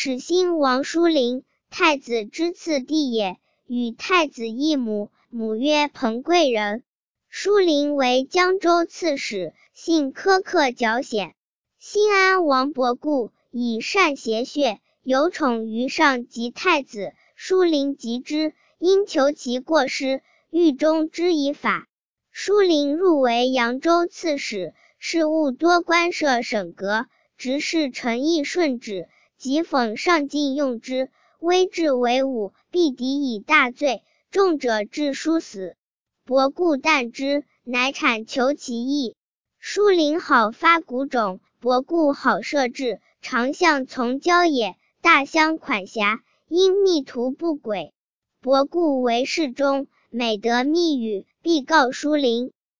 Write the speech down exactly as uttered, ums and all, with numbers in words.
始兴王叔陵，太子之次弟也，与太子异母，母曰彭贵人。叔陵为江州刺史，性苛刻矫显。新安王伯固以善邪谑，有宠于上及太子，叔陵疾之，因求其过失，狱中之以法。叔陵入为扬州刺史，事务多官设审阁，执事陈毅顺旨，即讽上进用之，威至为武，必敌以大罪，重者致殊死。伯固惮之，乃产求其意。叔陵好发谷种，伯固好射志，常向从郊野，大相款辖，因密图不轨。伯固为侍中，每得密语，必告叔陵。